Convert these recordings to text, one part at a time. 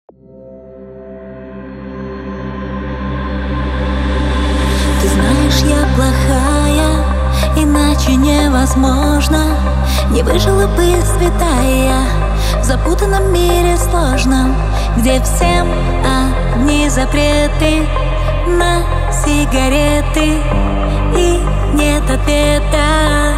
Ты знаешь, я плохая, иначе невозможно. Не выжила бы святая в запутанном мире сложном, где всем одни запреты на сигареты и нет ответа.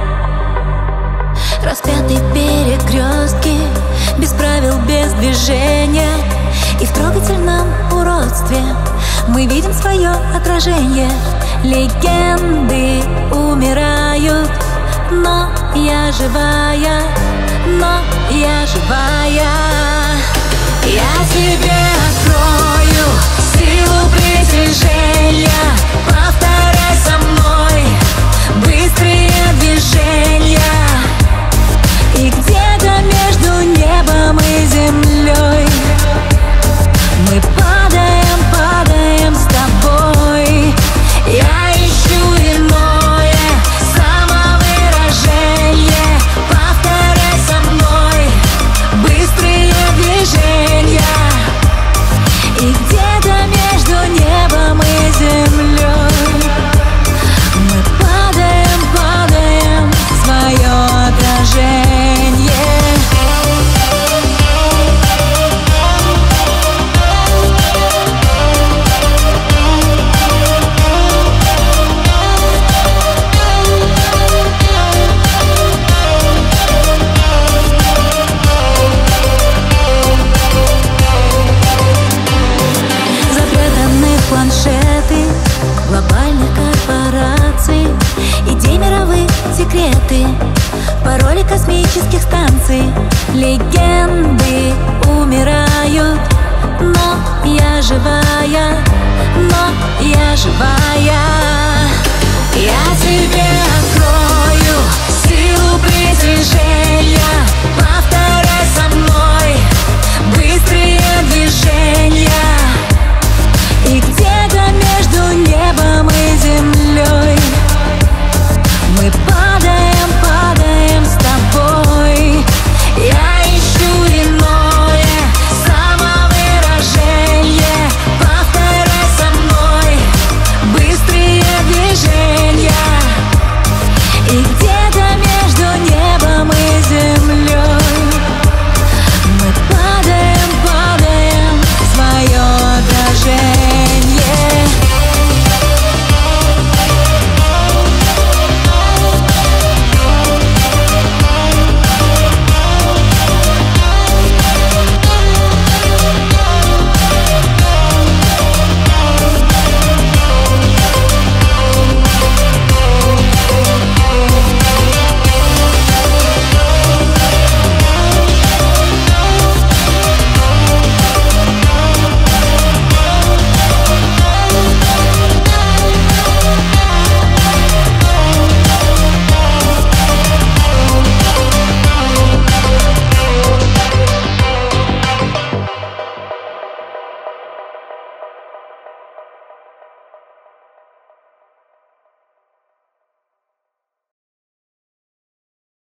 Распятые перекрестки, без правил, без движения, и в трогательном уродстве мы видим свое отражение. Легенды умирают, но я живая, но я живая. Я тебе открою силу притяжения. Повторяй со мной быстрые движения. И где-то между небом и землей мы падаем, падаем с тобой. Я ищу иное самовыражение. Повторяй со мной быстрые движения. И где-то между небом и землей мы падаем, падаем в свое отражение. Планшеты глобальных корпораций, идей мировых секреты, пароли космических станций. Легенды умирают, но я живая, но я живая. Я тебе открою силу притяжения.